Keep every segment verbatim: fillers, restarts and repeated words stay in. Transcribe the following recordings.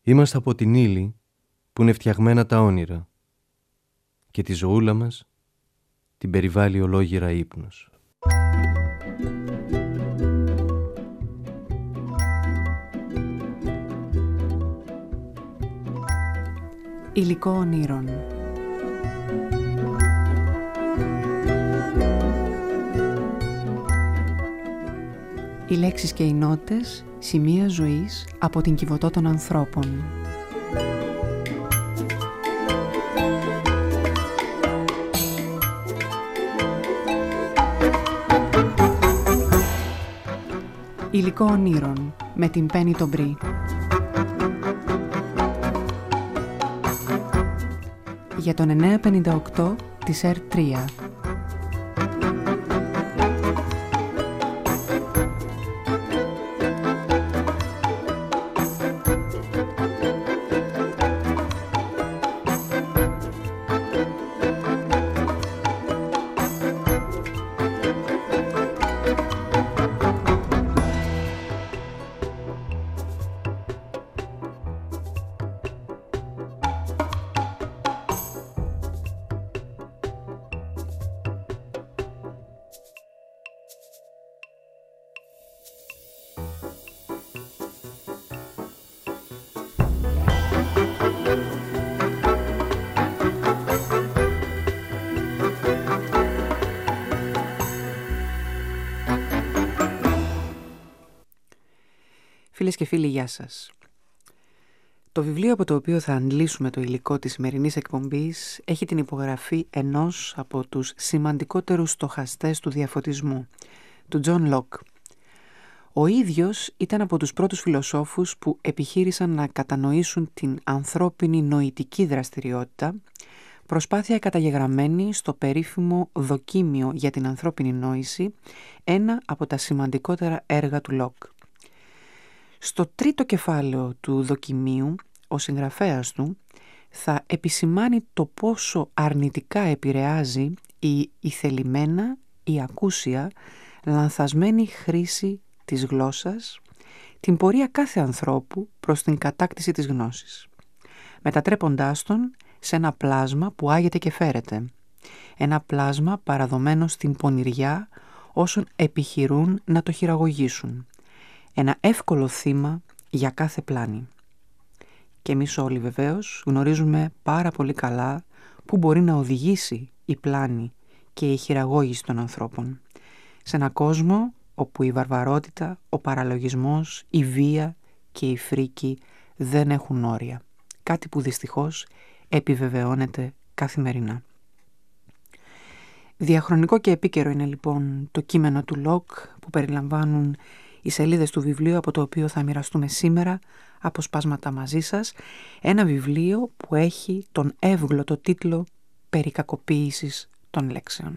Είμαστε από την ύλη που είναι φτιαγμένα τα όνειρα και τη ζωούλα μας την περιβάλλει ολόγυρα ύπνος. Υλικό ονείρων. Οι λέξεις και οι νότες, σημεία ζωής από την Κιβωτό των ανθρώπων. Υλικό ονείρων με την Πέννη τον Μπρι. Για τον εννιακόσια πενήντα οκτώ της Ερ τρία. Φίλες και φίλοι, γεια σας. Το βιβλίο από το οποίο θα αντλήσουμε το υλικό της σημερινής εκπομπής έχει την υπογραφή ενός από τους σημαντικότερους στοχαστές του διαφωτισμού, του Τζον Λοκ. Ο ίδιος ήταν από τους πρώτους φιλοσόφους που επιχείρησαν να κατανοήσουν την ανθρώπινη νοητική δραστηριότητα, προσπάθεια καταγεγραμμένη στο περίφημο «Δοκίμιο για την ανθρώπινη νόηση», ένα από τα σημαντικότερα έργα του Λοκ. Στο τρίτο κεφάλαιο του δοκιμίου, ο συγγραφέας του θα επισημάνει το πόσο αρνητικά επηρεάζει η ηθελημένα, η ακούσια, λανθασμένη χρήση της γλώσσας, την πορεία κάθε ανθρώπου προς την κατάκτηση της γνώσης, μετατρέποντάς τον σε ένα πλάσμα που άγεται και φέρεται, ένα πλάσμα παραδομένο στην πονηριά όσων επιχειρούν να το χειραγωγήσουν, ένα εύκολο θύμα για κάθε πλάνη. Και εμείς όλοι βεβαίως γνωρίζουμε πάρα πολύ καλά που μπορεί να οδηγήσει η πλάνη και η χειραγώγηση των ανθρώπων. Σε ένα κόσμο όπου η βαρβαρότητα, ο παραλογισμός, η βία και η φρίκη δεν έχουν όρια. Κάτι που δυστυχώς επιβεβαιώνεται καθημερινά. Διαχρονικό και επίκαιρο είναι λοιπόν το κείμενο του Λοκ που περιλαμβάνουν οι σελίδες του βιβλίου από το οποίο θα μοιραστούμε σήμερα αποσπάσματα μαζί σας, ένα βιβλίο που έχει τον εύγλωτο τίτλο «Περί κακοποίησης των λέξεων».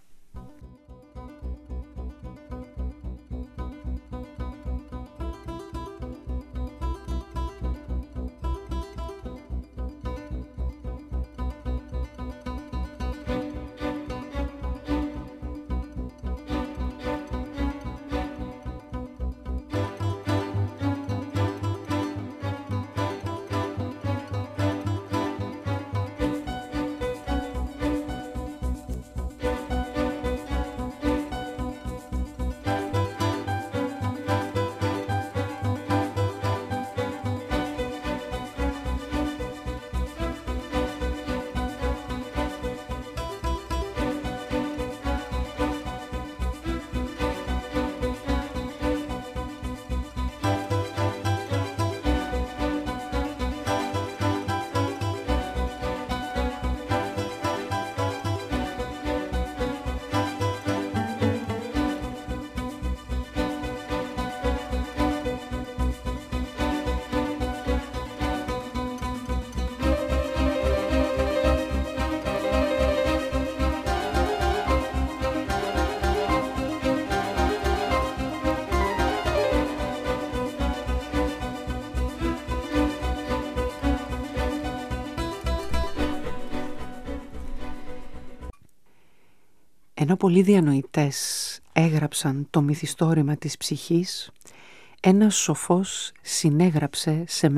Ενώ πολλοί διανοητές έγραψαν το μυθιστόρημα της ψυχής, ένας σοφός συνέγραψε σεμνά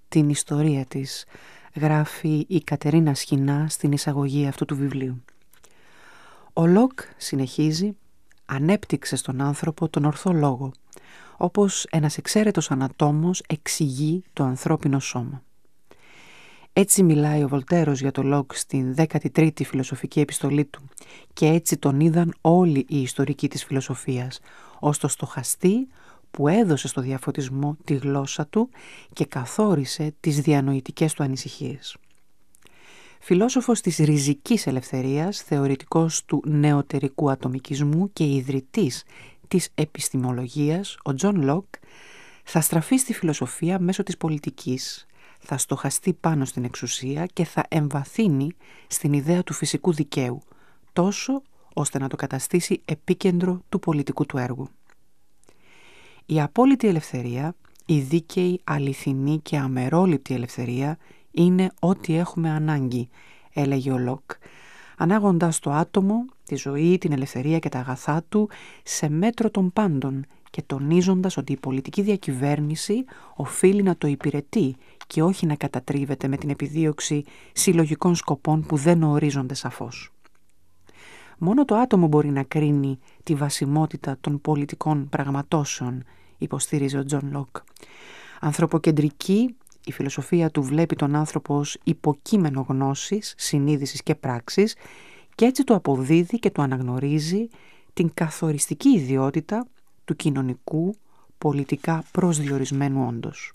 την ιστορία της, γράφει η Κατερίνα Σχοινά στην εισαγωγή αυτού του βιβλίου. Ο Λοκ, συνεχίζει, ανέπτυξε στον άνθρωπο τον ορθό λόγο, όπως ένας εξαίρετος ανατόμος εξηγεί το ανθρώπινο σώμα. Έτσι μιλάει ο Βολτέρος για το Λοκ στην δέκατη τρίτη φιλοσοφική επιστολή του και έτσι τον είδαν όλοι οι ιστορικοί της φιλοσοφίας, ως το στοχαστή που έδωσε στο διαφωτισμό τη γλώσσα του και καθόρισε τις διανοητικές του ανησυχίες. Φιλόσοφος της ριζικής ελευθερίας, θεωρητικός του νεωτερικού ατομικισμού και ιδρυτής της επιστημολογίας, ο Τζον Λοκ θα στραφεί στη φιλοσοφία μέσω της πολιτικής, θα στοχαστεί πάνω στην εξουσία και θα εμβαθύνει στην ιδέα του φυσικού δικαίου, τόσο ώστε να το καταστήσει επίκεντρο του πολιτικού του έργου. Η απόλυτη ελευθερία, η δίκαιη, αληθινή και αμερόληπτη ελευθερία είναι ό,τι έχουμε ανάγκη, έλεγε ο Λοκ, ανάγοντας το άτομο, τη ζωή, την ελευθερία και τα αγαθά του σε μέτρο των πάντων και τονίζοντας ότι η πολιτική διακυβέρνηση οφείλει να το υπηρετεί και όχι να κατατρίβεται με την επιδίωξη συλλογικών σκοπών που δεν ορίζονται σαφώς. Μόνο το άτομο μπορεί να κρίνει τη βασιμότητα των πολιτικών πραγματώσεων, υποστηρίζει ο Τζον Λοκ. Ανθρωποκεντρική, η φιλοσοφία του βλέπει τον άνθρωπο ως υποκείμενο γνώσης, συνείδησης και πράξης και έτσι του αποδίδει και του αναγνωρίζει την καθοριστική ιδιότητα του κοινωνικού, πολιτικά προσδιορισμένου όντως.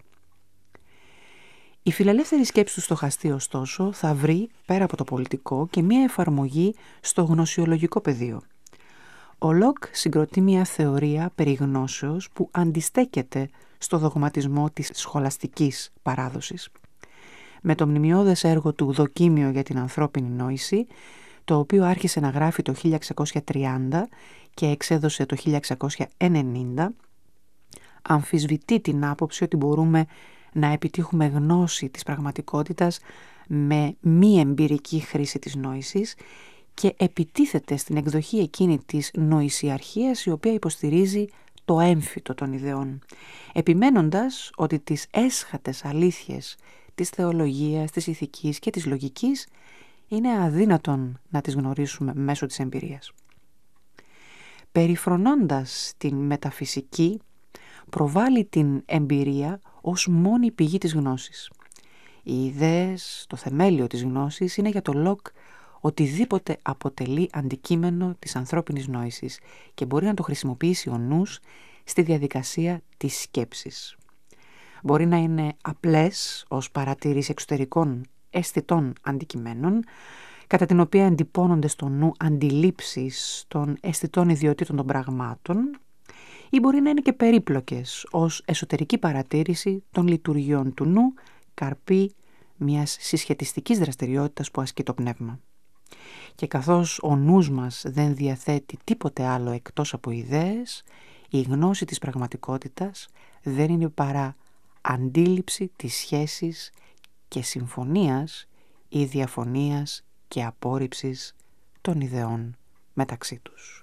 Η φιλελεύθερη σκέψη του στοχαστή, ωστόσο, θα βρει, πέρα από το πολιτικό, και μία εφαρμογή στο γνωσιολογικό πεδίο. Ο Λοκ συγκροτεί μία θεωρία περί γνώσεως που αντιστέκεται στο δογματισμό της σχολαστικής παράδοσης. Με το μνημειώδες έργο του «Δοκίμιο για την ανθρώπινη νόηση», το οποίο άρχισε να γράφει το χίλια εξακόσια τριάντα και εξέδωσε το χίλια εξακόσια ενενήντα, αμφισβητεί την άποψη ότι μπορούμε να επιτύχουμε γνώση της πραγματικότητας με μη εμπειρική χρήση της νόησης και επιτίθεται στην εκδοχή εκείνη της νοησιαρχίας η οποία υποστηρίζει το έμφυτο των ιδεών, επιμένοντας ότι τις έσχατες αλήθειες της θεολογίας, της ηθικής και της λογικής είναι αδύνατον να τις γνωρίσουμε μέσω της εμπειρίας. Περιφρονώντας την μεταφυσική, προβάλλει την εμπειρία ως μόνη πηγή της γνώσης. Οι ιδέες, το θεμέλιο της γνώσης είναι για το Λοκ οτιδήποτε αποτελεί αντικείμενο της ανθρώπινης νόησης και μπορεί να το χρησιμοποιήσει ο νους στη διαδικασία της σκέψης. Μπορεί να είναι απλές ως παρατήρηση εξωτερικών αισθητών αντικειμένων, κατά την οποία εντυπώνονται στο νου αντιλήψεις των αισθητών ιδιωτήτων των πραγμάτων, ή μπορεί να είναι και περίπλοκες ως εσωτερική παρατήρηση των λειτουργιών του νου, καρπή μιας συσχετιστικής δραστηριότητας που ασκεί το πνεύμα. Και καθώς ο νους μας δεν διαθέτει τίποτε άλλο εκτός από ιδέες, η γνώση της πραγματικότητας δεν είναι παρά αντίληψη της σχέσης και συμφωνίας ή διαφωνίας και απόρριψης των ιδεών μεταξύ τους.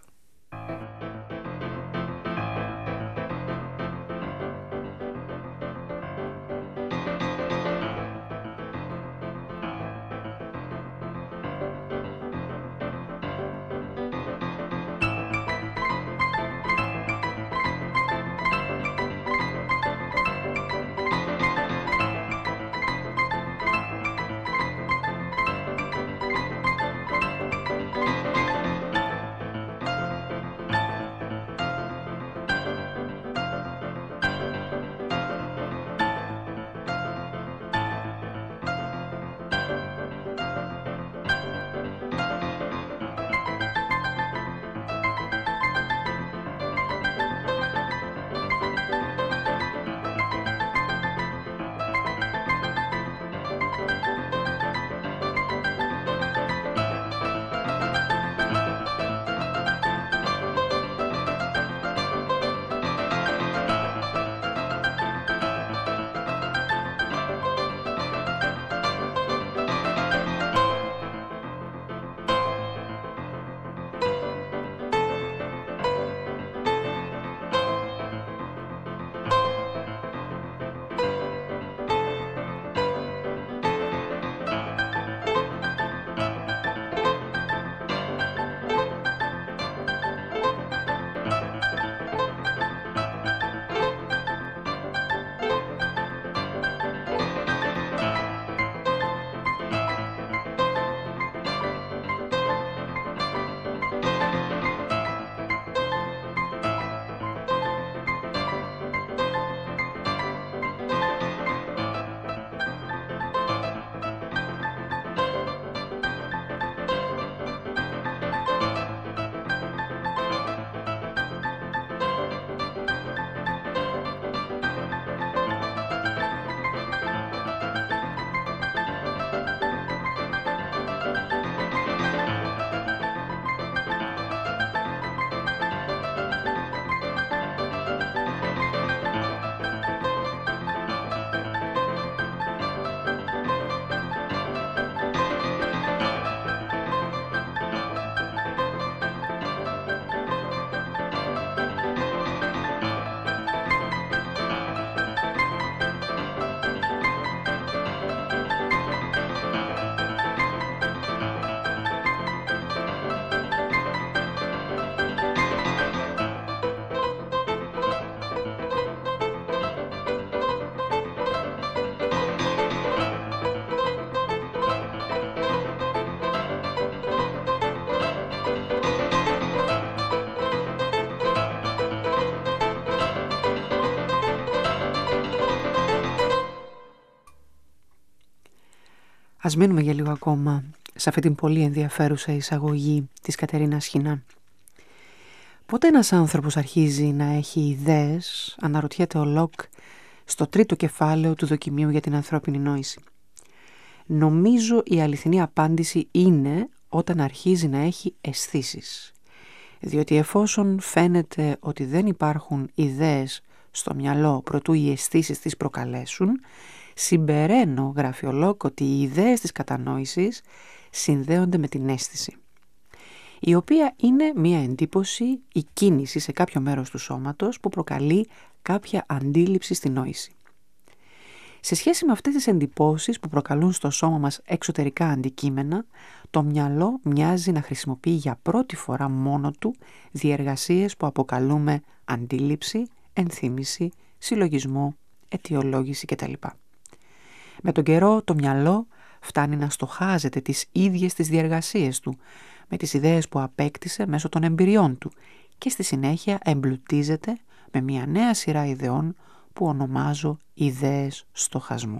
Ας μείνουμε για λίγο ακόμα σε αυτή την πολύ ενδιαφέρουσα εισαγωγή της Κατερίνας Σχοινά. Πότε ένας άνθρωπος αρχίζει να έχει ιδέες, αναρωτιέται ο Λοκ στο τρίτο κεφάλαιο του δοκιμίου για την ανθρώπινη νόηση. Νομίζω η αληθινή απάντηση είναι όταν αρχίζει να έχει αισθήσεις. Διότι εφόσον φαίνεται ότι δεν υπάρχουν ιδέες στο μυαλό προτού οι αισθήσεις τις προκαλέσουν, συμπεραίνω, γράφει ο Λοκ, ότι οι ιδέες της κατανόησης συνδέονται με την αίσθηση, η οποία είναι μία εντύπωση ή κίνηση σε κάποιο μέρος του σώματος που προκαλεί κάποια αντίληψη στη νόηση. Σε σχέση με αυτές τις εντυπώσεις που προκαλούν στο σώμα μας εξωτερικά αντικείμενα, το μυαλό μοιάζει να χρησιμοποιεί για πρώτη φορά μόνο του διεργασίες που αποκαλούμε αντίληψη, ενθύμηση, συλλογισμό, αιτιολόγηση κτλ. Με τον καιρό το μυαλό φτάνει να στοχάζεται τις ίδιες τις διεργασίες του, με τις ιδέες που απέκτησε μέσω των εμπειριών του και στη συνέχεια εμπλουτίζεται με μια νέα σειρά ιδεών που ονομάζω ιδέες στοχασμού.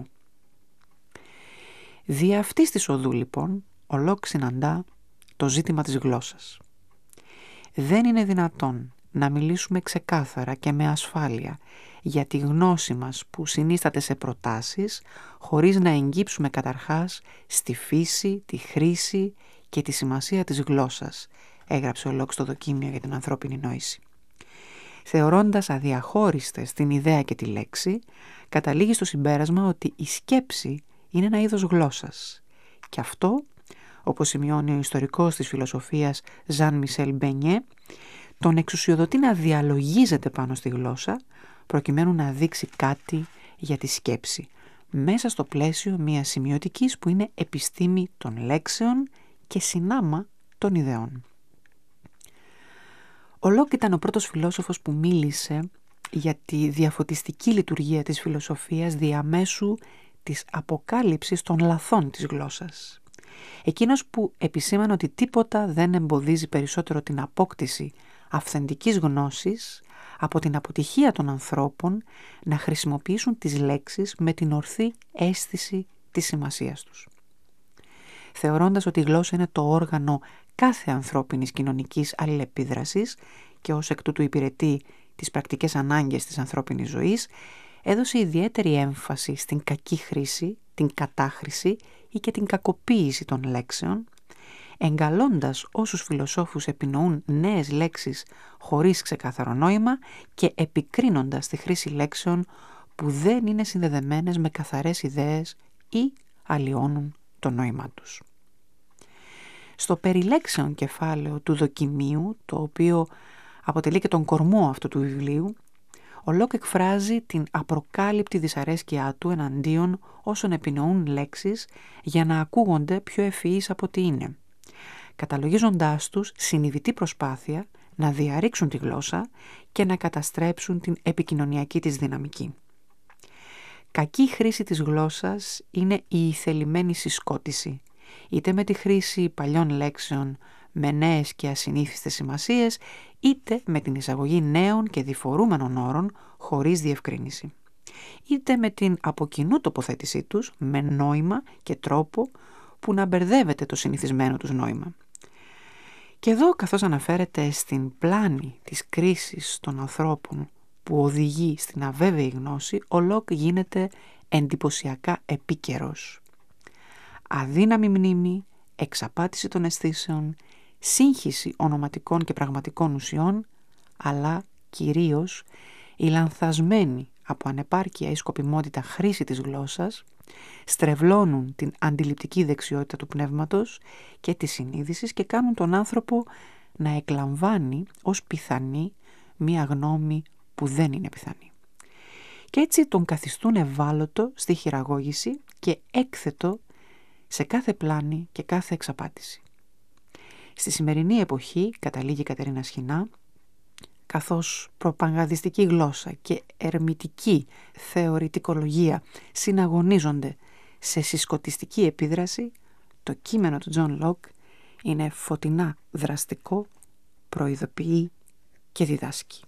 Δι' αυτής της οδού λοιπόν ο Λοκ συναντά το ζήτημα της γλώσσας. Δεν είναι δυνατόν να μιλήσουμε ξεκάθαρα και με ασφάλεια για τη γνώση μας που συνίσταται σε προτάσεις, χωρίς να εγγύψουμε καταρχάς στη φύση, τη χρήση και τη σημασία της γλώσσας, έγραψε ο Λοκ στο δοκίμιο για την ανθρώπινη νόηση. Θεωρώντας αδιαχώριστες την ιδέα και τη λέξη, καταλήγει στο συμπέρασμα ότι η σκέψη είναι ένα είδος γλώσσας. Και αυτό, όπως σημειώνει ο ιστορικός της φιλοσοφίας Ζαν Μισελ Μπενιέ, τον εξουσιοδοτεί να διαλογίζεται πάνω στη γλώσσα, προκειμένου να δείξει κάτι για τη σκέψη, μέσα στο πλαίσιο μιας σημειωτικής που είναι επιστήμη των λέξεων και συνάμα των ιδεών. Ο Λοκ ήταν ο πρώτος φιλόσοφος που μίλησε για τη διαφωτιστική λειτουργία της φιλοσοφίας διαμέσου της αποκάλυψης των λαθών της γλώσσας. Εκείνος που επισήμανε ότι τίποτα δεν εμποδίζει περισσότερο την απόκτηση αυθεντικής γνώσης από την αποτυχία των ανθρώπων να χρησιμοποιήσουν τις λέξεις με την ορθή αίσθηση της σημασίας τους. Θεωρώντας ότι η γλώσσα είναι το όργανο κάθε ανθρώπινης κοινωνικής αλληλεπίδρασης και ως εκ τούτου υπηρετεί τις πρακτικές ανάγκες της ανθρώπινης ζωής, έδωσε ιδιαίτερη έμφαση στην κακή χρήση, την κατάχρηση ή και την κακοποίηση των λέξεων, εγκαλώντας όσους φιλοσόφους επινοούν νέες λέξεις χωρίς ξεκάθαρο νόημα και επικρίνοντας τη χρήση λέξεων που δεν είναι συνδεδεμένες με καθαρές ιδέες ή αλλοιώνουν το νόημά τους. Στο περιλέξεων κεφάλαιο του δοκιμίου, το οποίο αποτελεί και τον κορμό αυτού του βιβλίου, ο Λοκ εκφράζει την απροκάλυπτη δυσαρέσκειά του εναντίον όσων επινοούν λέξεις για να ακούγονται πιο ευφυείς από ό,τι είναι, καταλογίζοντάς τους συνειδητή προσπάθεια να διαρρήξουν τη γλώσσα και να καταστρέψουν την επικοινωνιακή της δυναμική. Κακή χρήση της γλώσσας είναι η θελημένη συσκότηση, είτε με τη χρήση παλιών λέξεων με νέες και ασυνήθιστες σημασίες, είτε με την εισαγωγή νέων και διφορούμενων όρων χωρίς διευκρίνηση, είτε με την από κοινού τοποθέτησή τους με νόημα και τρόπο που να μπερδεύεται το συνηθισμένο τους νόημα. Και εδώ, καθώς αναφέρεται στην πλάνη της κρίσης των ανθρώπων που οδηγεί στην αβέβαιη γνώση, ο Λοκ γίνεται εντυπωσιακά επίκαιρος. Αδύναμη μνήμη, εξαπάτηση των αισθήσεων, σύγχυση ονοματικών και πραγματικών ουσιών, αλλά κυρίως η λανθασμένη από ανεπάρκεια ή σκοπιμότητα χρήση της γλώσσας στρεβλώνουν την αντιληπτική δεξιότητα του πνεύματος και της συνείδησης και κάνουν τον άνθρωπο να εκλαμβάνει ως πιθανή μία γνώμη που δεν είναι πιθανή. Και έτσι τον καθιστούν ευάλωτο στη χειραγώγηση και έκθετο σε κάθε πλάνη και κάθε εξαπάτηση. Στη σημερινή εποχή, καταλήγει η Κατερίνα Σχοινά, καθώς προπαγανδιστική γλώσσα και ερμητική θεωρητικολογία συναγωνίζονται σε συσκοτιστική επίδραση, το κείμενο του Τζον Λοκ είναι φωτεινά δραστικό, προειδοποιεί και διδάσκει.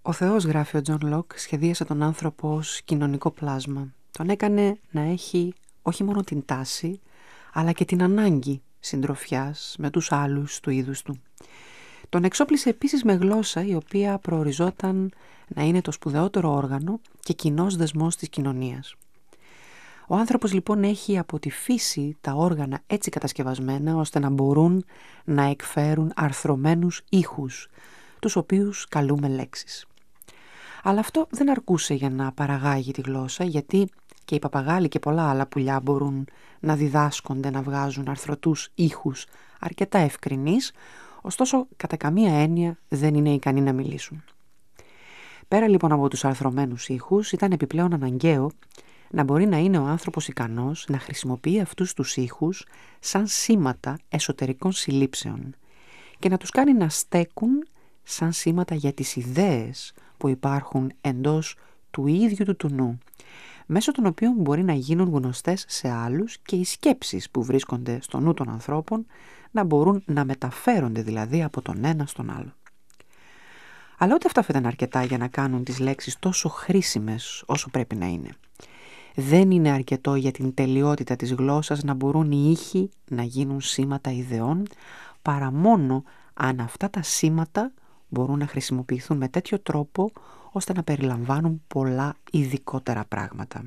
Ο Θεός, γράφει ο Τζον Λοκ, σχεδίασε τον άνθρωπο ως κοινωνικό πλάσμα. Τον έκανε να έχει όχι μόνο την τάση, αλλά και την ανάγκη συντροφιάς με τους άλλους του είδους του. Τον εξόπλισε επίσης με γλώσσα η οποία προοριζόταν να είναι το σπουδαιότερο όργανο και κοινός δεσμός της κοινωνίας. Ο άνθρωπος λοιπόν έχει από τη φύση τα όργανα έτσι κατασκευασμένα ώστε να μπορούν να εκφέρουν αρθρωμένους ήχους, τους οποίους καλούμε λέξεις. Αλλά αυτό δεν αρκούσε για να παραγάγει τη γλώσσα, γιατί και οι παπαγάλοι και πολλά άλλα πουλιά μπορούν να διδάσκονται να βγάζουν αρθρωτούς ήχους αρκετά ευκρινείς, ωστόσο κατά καμία έννοια δεν είναι ικανοί να μιλήσουν. Πέρα λοιπόν από τους αρθρωμένους ήχους, ήταν επιπλέον αναγκαίο να μπορεί να είναι ο άνθρωπος ικανός να χρησιμοποιεί αυτούς τους ήχους σαν σήματα εσωτερικών συλλήψεων και να τους κάνει να στέκουν σαν σήματα για τις ιδέες που υπάρχουν εντός του ίδιου του του νου, μέσω των οποίων μπορεί να γίνουν γνωστές σε άλλους και οι σκέψεις που βρίσκονται στο νου των ανθρώπων να μπορούν να μεταφέρονται δηλαδή από τον ένα στον άλλο. Αλλά ούτε αυτά ήταν αρκετά για να κάνουν τις λέξεις τόσο χρήσιμες όσο πρέπει να είναι. Δεν είναι αρκετό για την τελειότητα της γλώσσας να μπορούν οι ήχοι να γίνουν σήματα ιδεών, παρά μόνο αν αυτά τα σήματα μπορούν να χρησιμοποιηθούν με τέτοιο τρόπο ώστε να περιλαμβάνουν πολλά ειδικότερα πράγματα.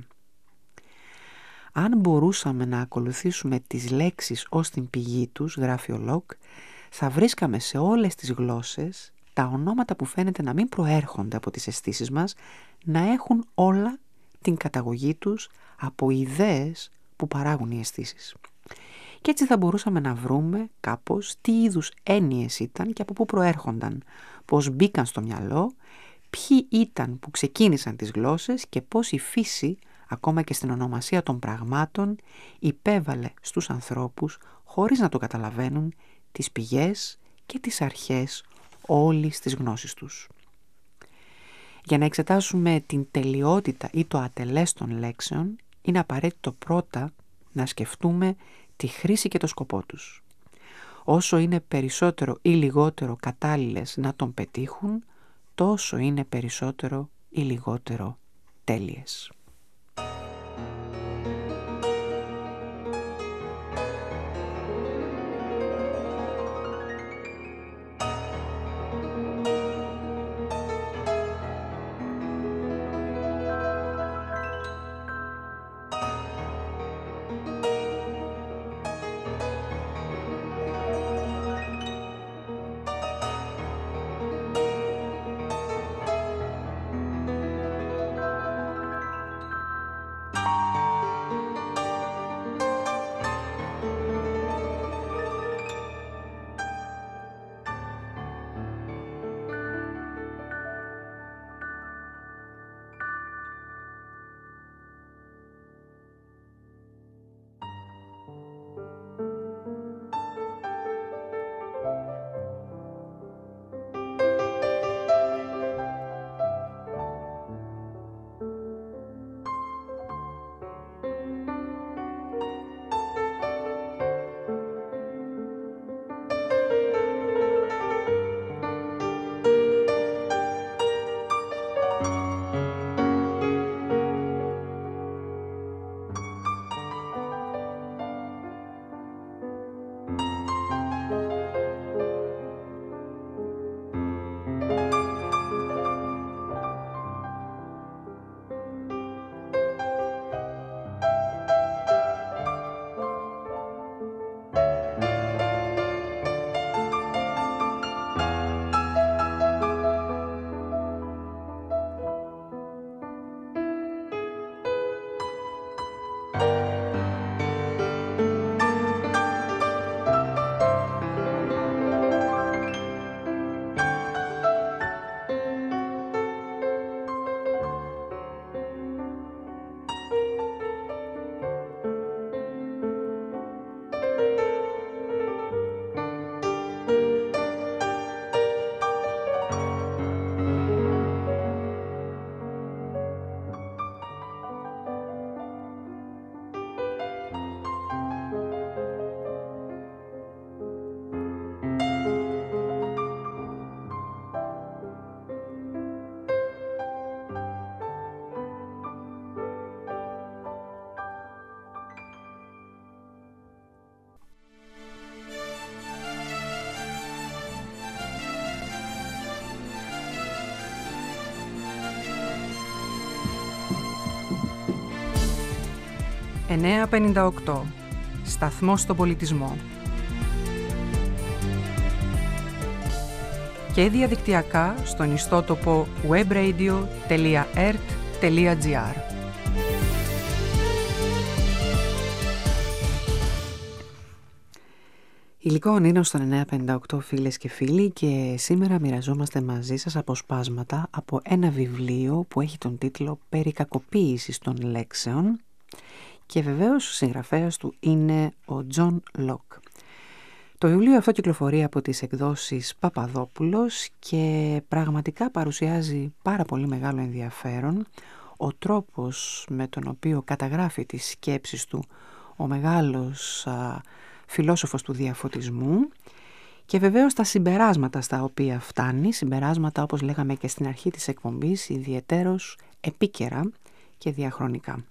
Αν μπορούσαμε να ακολουθήσουμε τις λέξεις ως την πηγή τους, γράφει ο Λοκ, θα βρίσκαμε σε όλες τις γλώσσες τα ονόματα που φαίνεται να μην προέρχονται από τις αισθήσεις μας, να έχουν όλα την καταγωγή τους από ιδέες που παράγουν οι αισθήσεις. Και έτσι θα μπορούσαμε να βρούμε κάπως τι είδους έννοιες ήταν και από πού προέρχονταν, πώς μπήκαν στο μυαλό, ποιοι ήταν που ξεκίνησαν τις γλώσσες και πώς η φύση, ακόμα και στην ονομασία των πραγμάτων, υπέβαλε στους ανθρώπους, χωρίς να το καταλαβαίνουν, τις πηγές και τις αρχές όλης της γνώσης τους. Για να εξετάσουμε την τελειότητα ή το ατελές των λέξεων, είναι απαραίτητο πρώτα να σκεφτούμε τη χρήση και το σκοπό τους. Όσο είναι περισσότερο ή λιγότερο κατάλληλες να τον πετύχουν, τόσο είναι περισσότερο ή λιγότερο τέλειες. εννιακόσια πενήντα οκτώ. Σταθμός στον πολιτισμό. Και διαδικτυακά στον ιστότοπο webradio τελεία e r t τελεία g r. Υλικό ονείρων στον εννιακόσια πενήντα οκτώ, φίλες και φίλοι, και σήμερα μοιραζόμαστε μαζί σας αποσπάσματα από ένα βιβλίο που έχει τον τίτλο «Περί κακοποίησης των λέξεων» και βεβαίως ο συγγραφέας του είναι ο Τζον Λοκ. Το βιβλίο αυτό κυκλοφορεί από τις εκδόσεις Παπαδόπουλος και πραγματικά παρουσιάζει πάρα πολύ μεγάλο ενδιαφέρον ο τρόπος με τον οποίο καταγράφει τις σκέψεις του ο μεγάλος α, φιλόσοφος του διαφωτισμού και βεβαίως τα συμπεράσματα στα οποία φτάνει, συμπεράσματα όπως λέγαμε και στην αρχή της εκπομπής, ιδιαιτέρως επίκαιρα και διαχρονικά.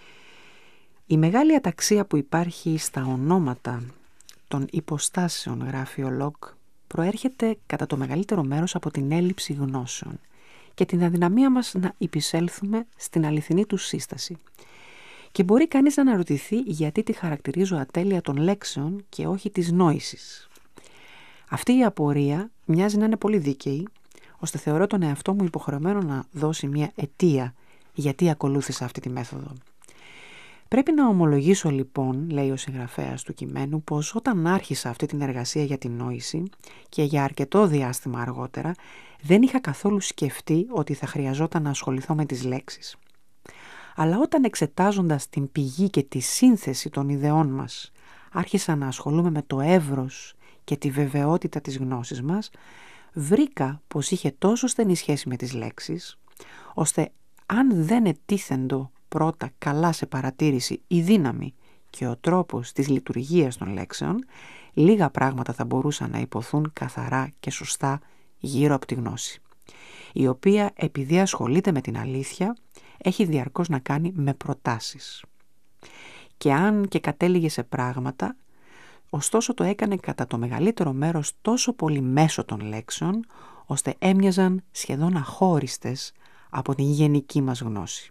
Η μεγάλη αταξία που υπάρχει στα ονόματα των υποστάσεων, γράφει ο Λοκ, προέρχεται κατά το μεγαλύτερο μέρος από την έλλειψη γνώσεων και την αδυναμία μας να υπησέλθουμε στην αληθινή του σύσταση. Και μπορεί κανείς να αναρωτηθεί γιατί τη χαρακτηρίζω ατέλεια των λέξεων και όχι της νόησης. Αυτή η απορία μοιάζει να είναι πολύ δίκαιη, ώστε θεωρώ τον εαυτό μου υποχρεωμένο να δώσει μια αιτία γιατί ακολούθησα αυτή τη μέθοδο. Πρέπει να ομολογήσω λοιπόν, λέει ο συγγραφέας του κειμένου, πως όταν άρχισα αυτή την εργασία για την νόηση και για αρκετό διάστημα αργότερα, δεν είχα καθόλου σκεφτεί ότι θα χρειαζόταν να ασχοληθώ με τις λέξεις. Αλλά όταν εξετάζοντας την πηγή και τη σύνθεση των ιδεών μας, άρχισα να ασχολούμαι με το εύρος και τη βεβαιότητα της γνώσης μας, βρήκα πως είχε τόσο στενή σχέση με τις λέξεις, ώστε αν δεν ετίθεντο πρώτα καλά σε παρατήρηση η δύναμη και ο τρόπος της λειτουργίας των λέξεων, λίγα πράγματα θα μπορούσαν να υποθούν καθαρά και σωστά γύρω από τη γνώση, η οποία επειδή ασχολείται με την αλήθεια, έχει διαρκώς να κάνει με προτάσεις. Και αν και κατέληγε σε πράγματα, ωστόσο το έκανε κατά το μεγαλύτερο μέρος τόσο πολύ μέσω των λέξεων, ώστε έμοιαζαν σχεδόν αχώριστες από την γενική μας γνώση.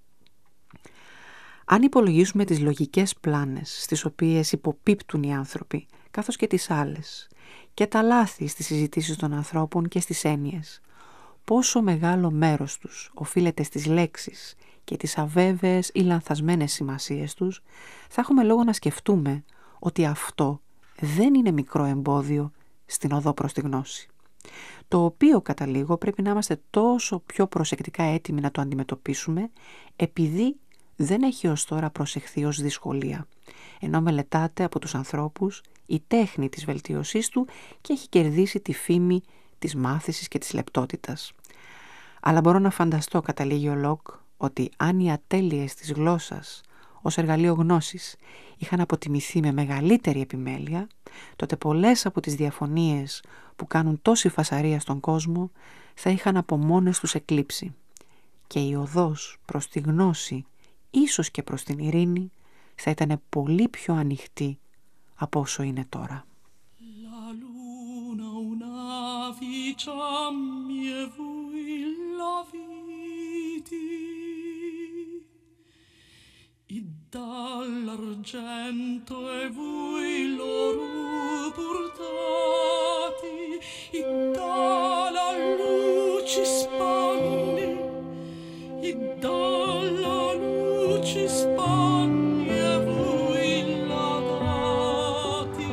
Αν υπολογίσουμε τις λογικές πλάνες στις οποίες υποπίπτουν οι άνθρωποι, καθώς και τις άλλες, και τα λάθη στις συζητήσεις των ανθρώπων και στις έννοιες, πόσο μεγάλο μέρος τους οφείλεται στις λέξεις και τις αβέβαιες ή λανθασμένες σημασίες τους, θα έχουμε λόγο να σκεφτούμε ότι αυτό δεν είναι μικρό εμπόδιο στην οδό προς τη γνώση, το οποίο κατά λίγο πρέπει να είμαστε τόσο πιο προσεκτικά έτοιμοι να το αντιμετωπίσουμε, επειδή δεν έχει ως τώρα προσεχθεί ως δυσκολία, ενώ μελετάται από τους ανθρώπους η τέχνη της βελτίωσής του και έχει κερδίσει τη φήμη της μάθησης και της λεπτότητας. Αλλά μπορώ να φανταστώ, καταλήγει ο Λοκ, ότι αν οι ατέλειες της γλώσσας ως εργαλείο γνώσης είχαν αποτιμηθεί με μεγαλύτερη επιμέλεια, τότε πολλές από τις διαφωνίες που κάνουν τόση φασαρία στον κόσμο θα είχαν από μόνες τους εκλείψει και η οδός προς τη γνώση, ίσως και προς την ειρήνη, θα ήταν πολύ πιο ανοιχτή από όσο είναι τώρα. E dall'argento e voi l'oro portati, e dalla luce spanni, e dalla luce spanni e voi la dati.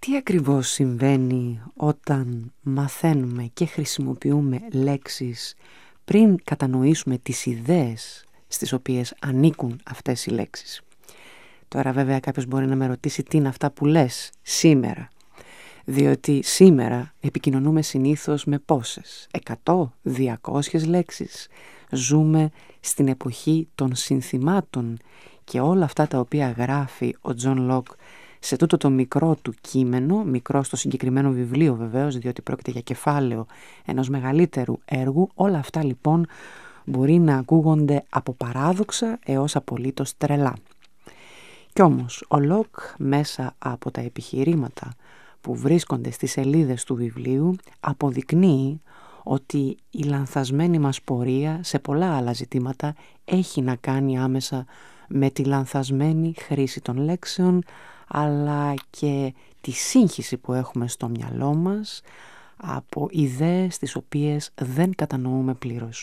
Τι ακριβώς συμβαίνει όταν μαθαίνουμε και χρησιμοποιούμε λέξεις πριν κατανοήσουμε τις ιδέες στις οποίες ανήκουν αυτές οι λέξεις? Τώρα βέβαια κάποιος μπορεί να με ρωτήσει τι είναι αυτά που λες σήμερα, διότι σήμερα επικοινωνούμε συνήθως με πόσες, εκατό, διακόσιες λέξεις. Ζούμε στην εποχή των συνθημάτων και όλα αυτά τα οποία γράφει ο Τζον Λοκ σε τούτο το μικρό του κείμενο, μικρό στο συγκεκριμένο βιβλίο βεβαίως, διότι πρόκειται για κεφάλαιο ενός μεγαλύτερου έργου, όλα αυτά λοιπόν μπορεί να ακούγονται από παράδοξα έως απολύτως τρελά. Κι όμως ο Λοκ μέσα από τα επιχειρήματα που βρίσκονται στις σελίδες του βιβλίου αποδεικνύει ότι η λανθασμένη μας πορεία σε πολλά άλλα ζητήματα έχει να κάνει άμεσα με τη λανθασμένη χρήση των λέξεων, αλλά και τη σύγχυση που έχουμε στο μυαλό μας από ιδέες τις οποίες δεν κατανοούμε πλήρως.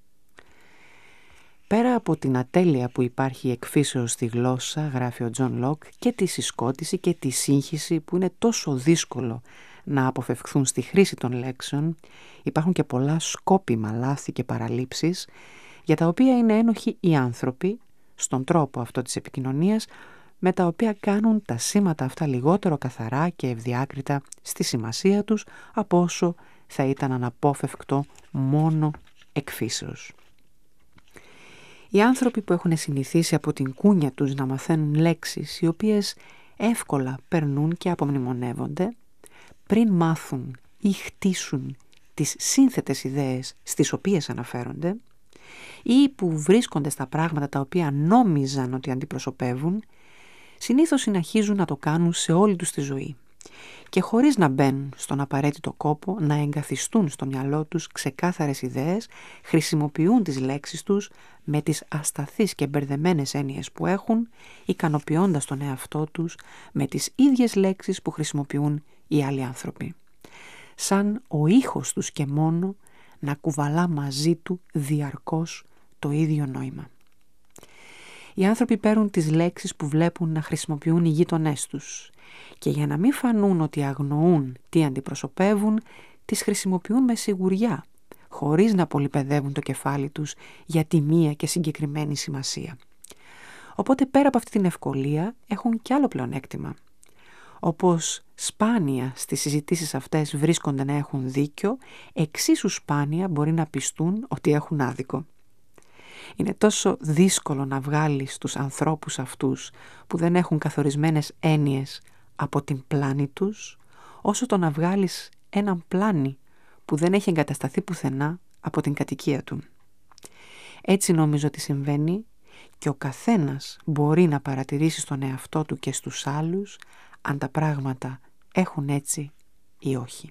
Πέρα από την ατέλεια που υπάρχει εκφύσεως στη γλώσσα, γράφει ο Τζον Λοκ, και τη συσκότηση και τη σύγχυση που είναι τόσο δύσκολο να αποφευχθούν στη χρήση των λέξεων, υπάρχουν και πολλά σκόπιμα λάθη και παραλήψεις για τα οποία είναι ένοχοι οι άνθρωποι στον τρόπο αυτό της επικοινωνίας, με τα οποία κάνουν τα σήματα αυτά λιγότερο καθαρά και ευδιάκριτα στη σημασία τους από όσο θα ήταν αναπόφευκτο μόνο εκφύσεως. Οι άνθρωποι που έχουν συνηθίσει από την κούνια τους να μαθαίνουν λέξεις οι οποίες εύκολα περνούν και απομνημονεύονται, πριν μάθουν ή χτίσουν τις σύνθετες ιδέες στις οποίες αναφέρονται, ή που βρίσκονται στα πράγματα τα οποία νόμιζαν ότι αντιπροσωπεύουν, συνήθως συνεχίζουν να το κάνουν σε όλη τους τη ζωή και χωρίς να μπαίνουν στον απαραίτητο κόπο να εγκαθιστούν στο μυαλό τους ξεκάθαρες ιδέες, χρησιμοποιούν τις λέξεις τους με τις ασταθείς και μπερδεμένες έννοιες που έχουν, ικανοποιώντας τον εαυτό τους με τις ίδιες λέξεις που χρησιμοποιούν οι άλλοι άνθρωποι. Σαν ο ήχος τους και μόνο να κουβαλά μαζί του διαρκώς το ίδιο νόημα. Οι άνθρωποι παίρνουν τις λέξεις που βλέπουν να χρησιμοποιούν οι γείτονές τους και για να μην φανούν ότι αγνοούν τι αντιπροσωπεύουν, τις χρησιμοποιούν με σιγουριά, χωρίς να πολυπαιδεύουν το κεφάλι τους για τη μία και συγκεκριμένη σημασία. Οπότε πέρα από αυτή την ευκολία έχουν κι άλλο πλεονέκτημα. Όπως σπάνια στις συζητήσεις αυτές βρίσκονται να έχουν δίκιο, εξίσου σπάνια μπορεί να πιστούν ότι έχουν άδικο. Είναι τόσο δύσκολο να βγάλεις τους ανθρώπους αυτούς που δεν έχουν καθορισμένες έννοιες από την πλάνη τους, όσο το να βγάλεις έναν πλάνη που δεν έχει εγκατασταθεί πουθενά από την κατοικία του. Έτσι νομίζω ότι συμβαίνει και ο καθένας μπορεί να παρατηρήσει στον εαυτό του και στους άλλους αν τα πράγματα έχουν έτσι ή όχι.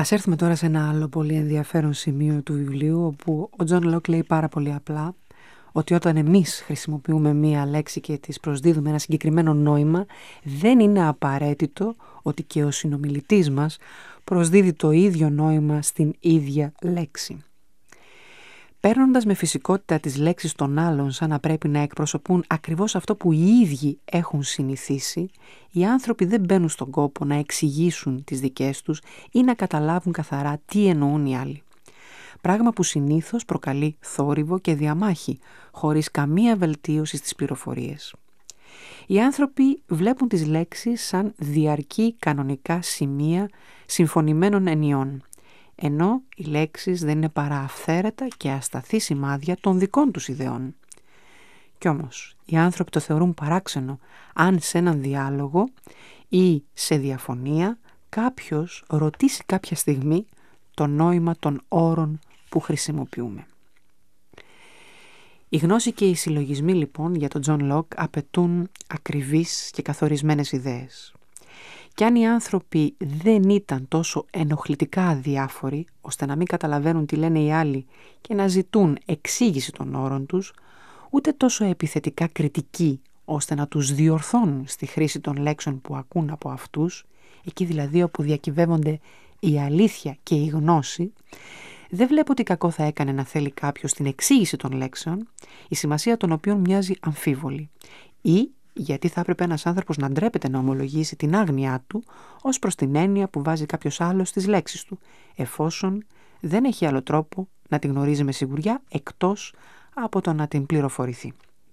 Ας έρθουμε τώρα σε ένα άλλο πολύ ενδιαφέρον σημείο του βιβλίου, όπου ο Τζον Λοκ λέει πάρα πολύ απλά ότι όταν εμείς χρησιμοποιούμε μία λέξη και της προσδίδουμε ένα συγκεκριμένο νόημα, δεν είναι απαραίτητο ότι και ο συνομιλητής μας προσδίδει το ίδιο νόημα στην ίδια λέξη. Παίρνοντας με φυσικότητα τις λέξεις των άλλων σαν να πρέπει να εκπροσωπούν ακριβώς αυτό που οι ίδιοι έχουν συνηθίσει, οι άνθρωποι δεν μπαίνουν στον κόπο να εξηγήσουν τις δικές τους ή να καταλάβουν καθαρά τι εννοούν οι άλλοι. Πράγμα που συνήθως προκαλεί θόρυβο και διαμάχη, χωρίς καμία βελτίωση στις πληροφορίες. Οι άνθρωποι βλέπουν τις λέξεις σαν διαρκή κανονικά σημεία συμφωνημένων ενιών, ενώ οι λέξεις δεν είναι παρά αυθαίρετα και ασταθή σημάδια των δικών τους ιδεών. Κι όμως, οι άνθρωποι το θεωρούν παράξενο αν σε έναν διάλογο ή σε διαφωνία κάποιος ρωτήσει κάποια στιγμή το νόημα των όρων που χρησιμοποιούμε. Η γνώση και οι συλλογισμοί λοιπόν για τον Τζον Λοκ απαιτούν ακριβείς και καθορισμένες ιδέες. Κι αν οι άνθρωποι δεν ήταν τόσο ενοχλητικά αδιάφοροι, ώστε να μην καταλαβαίνουν τι λένε οι άλλοι και να ζητούν εξήγηση των όρων τους, ούτε τόσο επιθετικά κριτικοί, ώστε να τους διορθώνουν στη χρήση των λέξεων που ακούν από αυτούς, εκεί δηλαδή όπου διακυβεύονται η αλήθεια και η γνώση, δεν βλέπω τι κακό θα έκανε να θέλει κάποιος την εξήγηση των λέξεων, η σημασία των οποίων μοιάζει αμφίβολη, ή γιατί θα έπρεπε ένας άνθρωπος να ντρέπεται να ομολογήσει την άγνοιά του ως προς την έννοια που βάζει κάποιος άλλος στις λέξεις του, εφόσον δεν έχει άλλο τρόπο να την γνωρίζει με σιγουριά εκτός από το να την πληροφορηθεί.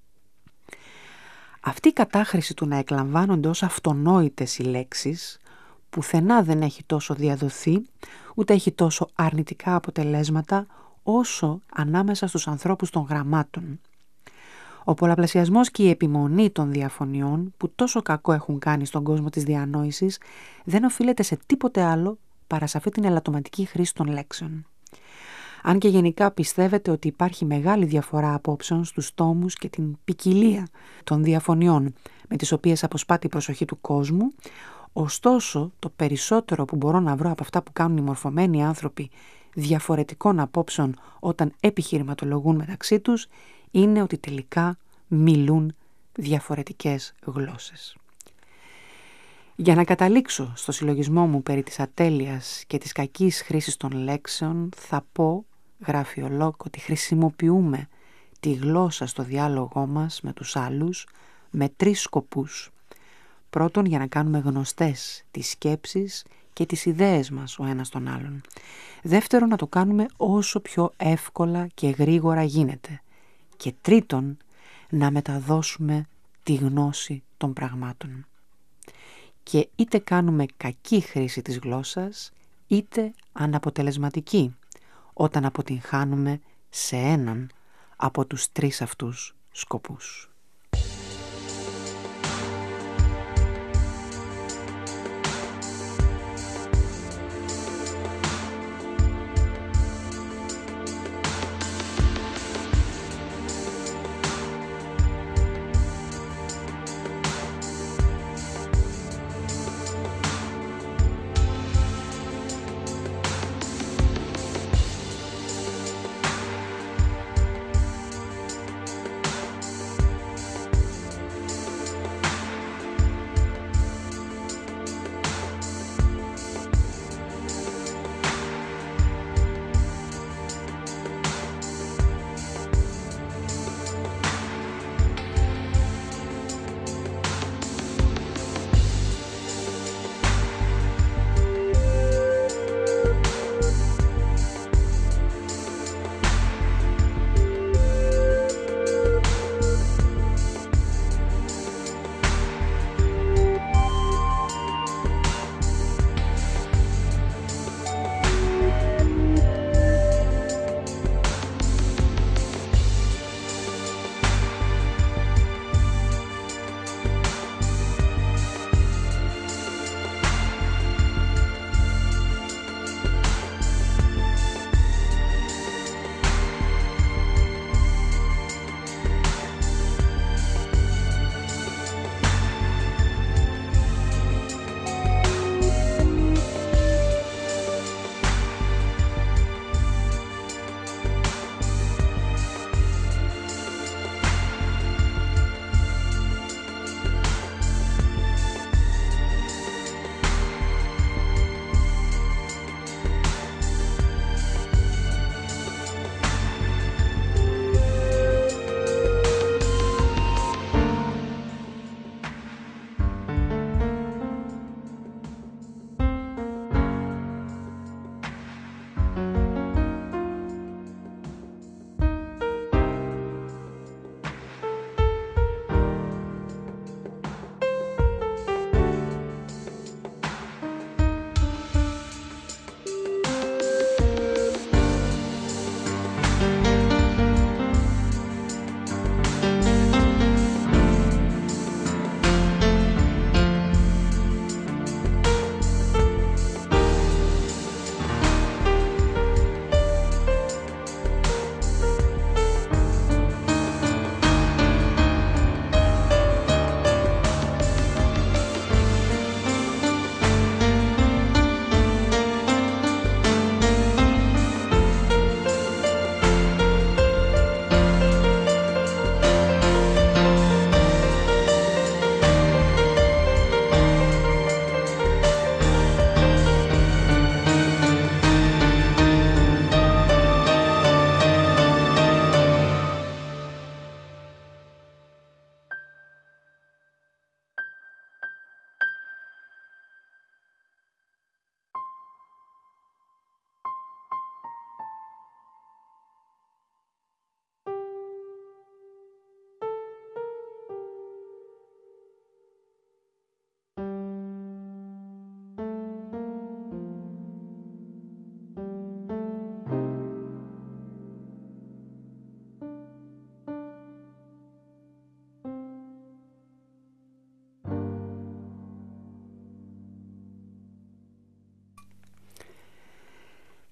Αυτή η κατάχρηση του να εκλαμβάνονται ως αυτονόητες οι λέξεις, πουθενά δεν έχει τόσο διαδοθεί, ούτε έχει τόσο αρνητικά αποτελέσματα όσο ανάμεσα στους ανθρώπους των γραμμάτων. Ο πολλαπλασιασμός και η επιμονή των διαφωνιών που τόσο κακό έχουν κάνει στον κόσμο της διανόησης δεν οφείλεται σε τίποτε άλλο παρά σε αυτή την ελαττωματική χρήση των λέξεων. Αν και γενικά πιστεύετε ότι υπάρχει μεγάλη διαφορά απόψεων στους τόμους και την ποικιλία των διαφωνιών με τις οποίες αποσπάται η προσοχή του κόσμου, ωστόσο το περισσότερο που μπορώ να βρω από αυτά που κάνουν οι μορφωμένοι άνθρωποι διαφορετικών απόψεων όταν επιχειρηματολογούν μεταξύ τους, είναι ότι τελικά μιλούν διαφορετικές γλώσσες. Για να καταλήξω στο συλλογισμό μου περί της ατέλειας και της κακής χρήσης των λέξεων, θα πω, γράφει ο Λοκ, ότι χρησιμοποιούμε τη γλώσσα στο διάλογό μας με τους άλλους με τρεις σκοπούς. Πρώτον, για να κάνουμε γνωστές τις σκέψεις και τις ιδέες μας ο ένας τον άλλον. Δεύτερον, να το κάνουμε όσο πιο εύκολα και γρήγορα γίνεται. Και τρίτον, να μεταδώσουμε τη γνώση των πραγμάτων. Και είτε κάνουμε κακή χρήση της γλώσσας, είτε αναποτελεσματική, όταν αποτυγχάνουμε σε έναν από τους τρεις αυτούς σκοπούς.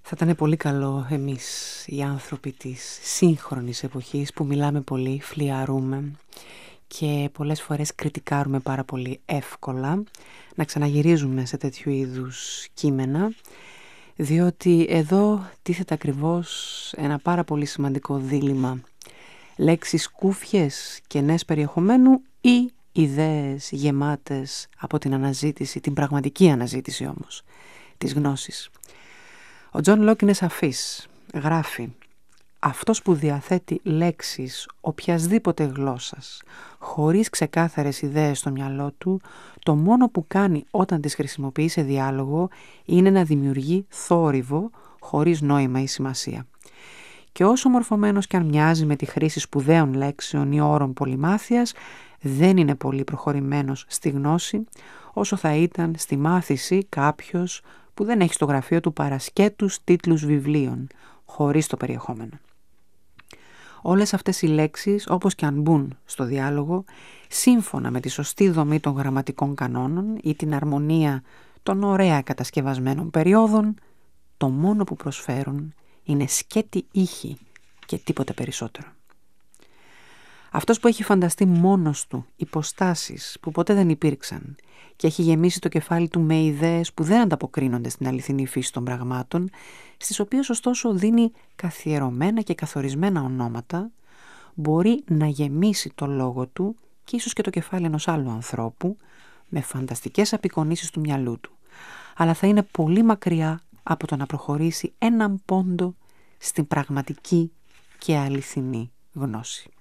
Θα ήταν πολύ καλό εμείς οι άνθρωποι της σύγχρονης εποχής που μιλάμε πολύ, φλιαρούμε και πολλές φορές κριτικάρουμε πάρα πολύ εύκολα, να ξαναγυρίζουμε σε τέτοιου είδους κείμενα, διότι εδώ τίθεται ακριβώς ένα πάρα πολύ σημαντικό δίλημμα. Λέξεις κούφιες, κενές περιεχομένου ή ιδέες γεμάτες από την αναζήτηση, την πραγματική αναζήτηση όμως, της γνώσης. Ο Τζον Λοκ είναι σαφής, γράφει «Αυτός που διαθέτει λέξεις οποιασδήποτε γλώσσας, χωρίς ξεκάθαρες ιδέες στο μυαλό του, το μόνο που κάνει όταν τις χρησιμοποιεί σε διάλογο είναι να δημιουργεί θόρυβο χωρίς νόημα ή σημασία. Και όσο μορφωμένος κι αν μοιάζει με τη χρήση σπουδαίων λέξεων ή όρων πολυμάθειας, δεν είναι πολύ προχωρημένος στη γνώση, όσο θα ήταν στη μάθηση κάποιος που δεν έχει στο γραφείο του παρά σκέτους τίτλους βιβλίων, χωρίς το περιεχόμενο». Όλες αυτές οι λέξεις, όπως και αν μπουν στο διάλογο, σύμφωνα με τη σωστή δομή των γραμματικών κανόνων ή την αρμονία των ωραία κατασκευασμένων περιόδων, το μόνο που προσφέρουν είναι σκέτη ήχη και τίποτε περισσότερο. Αυτός που έχει φανταστεί μόνος του υποστάσεις που ποτέ δεν υπήρξαν και έχει γεμίσει το κεφάλι του με ιδέες που δεν ανταποκρίνονται στην αληθινή φύση των πραγμάτων, στις οποίες ωστόσο δίνει καθιερωμένα και καθορισμένα ονόματα, μπορεί να γεμίσει το λόγο του και ίσως και το κεφάλι ενός άλλου ανθρώπου με φανταστικές απεικονίσεις του μυαλού του, αλλά θα είναι πολύ μακριά από το να προχωρήσει έναν πόντο στην πραγματική και αληθινή γνώση.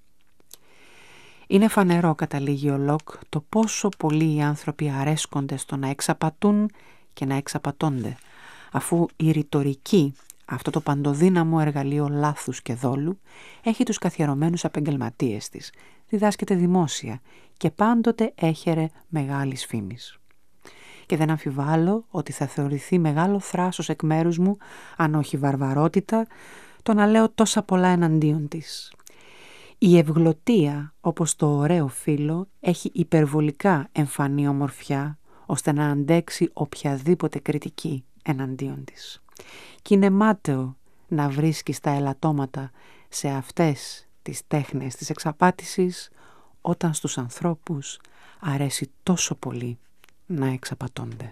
Είναι φανερό, καταλήγει ο Λοκ, το πόσο πολλοί οι άνθρωποι αρέσκονται στο να εξαπατούν και να εξαπατώνται, αφού η ρητορική, αυτό το παντοδύναμο εργαλείο λάθους και δόλου, έχει τους καθιερωμένους επαγγελματίες της, διδάσκεται δημόσια και πάντοτε έχερε μεγάλης φήμης. Και δεν αμφιβάλλω ότι θα θεωρηθεί μεγάλο θράσος εκ μέρους μου, αν όχι βαρβαρότητα, το να λέω τόσα πολλά εναντίον της. Η ευγλωτία, όπως το ωραίο φύλλο, έχει υπερβολικά εμφανή ομορφιά, ώστε να αντέξει οποιαδήποτε κριτική εναντίον της. Και είναι μάταιο να βρίσκεις τα ελαττώματα σε αυτές τις τέχνες της εξαπάτησης, όταν στους ανθρώπους αρέσει τόσο πολύ να εξαπατώνται.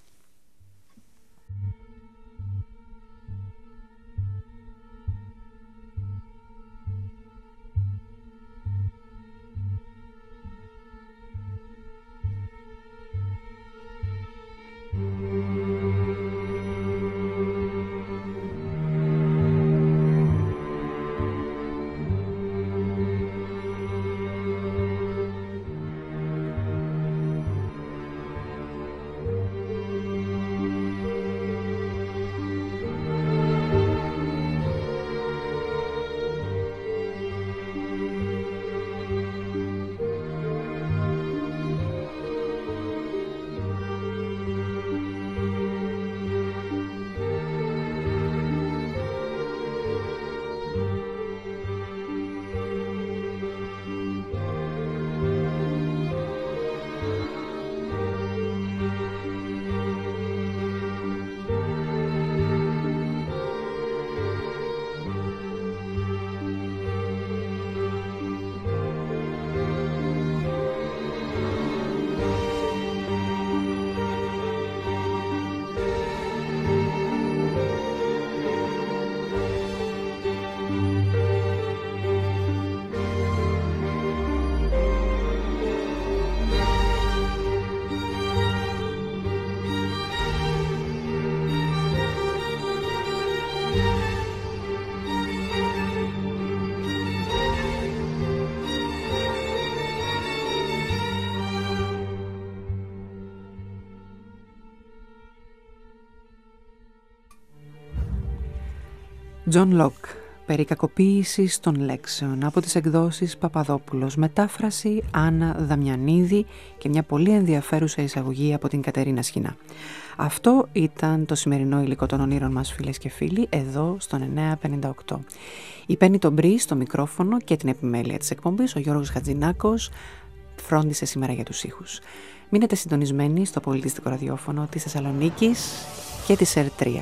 Τζον Λοκ, περί κακοποίησης των λέξεων, από τις εκδόσεις Παπαδόπουλος, μετάφραση Άννα Δαμιανίδη και μια πολύ ενδιαφέρουσα εισαγωγή από την Κατερίνα Σχοινά. Αυτό ήταν το σημερινό υλικό των ονείρων μας, φίλες και φίλοι, εδώ στον εννιά πενήντα οκτώ. Υπαίνει τον Μπρι στο μικρόφωνο και την επιμέλεια της εκπομπής, ο Γιώργος Χατζηνάκος φρόντισε σήμερα για τους ήχους. Μείνετε συντονισμένοι στο πολιτιστικό ραδιόφωνο της Θεσσαλονίκης και της ΕΡ τρία.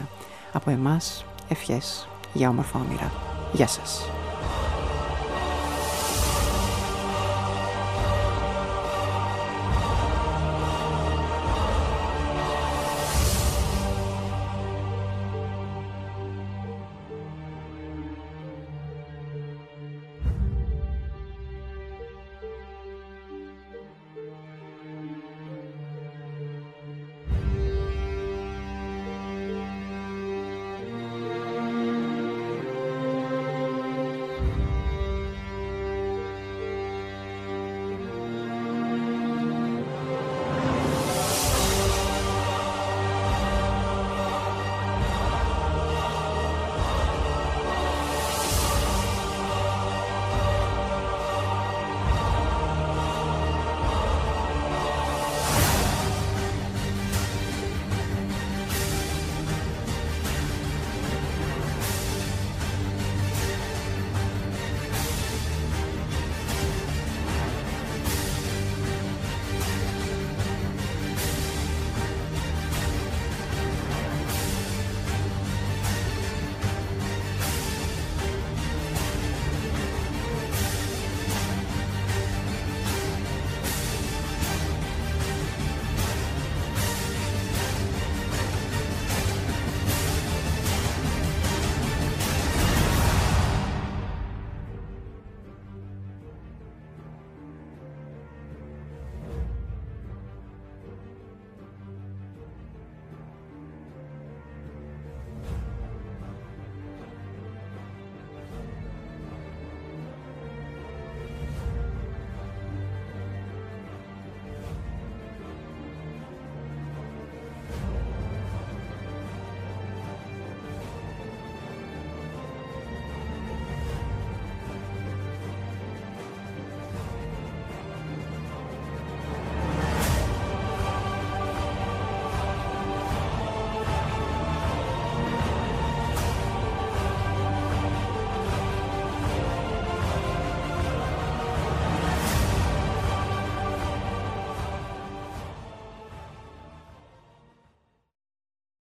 Από εμάς, ευχές για όμορφα όνειρα. Γεια σας.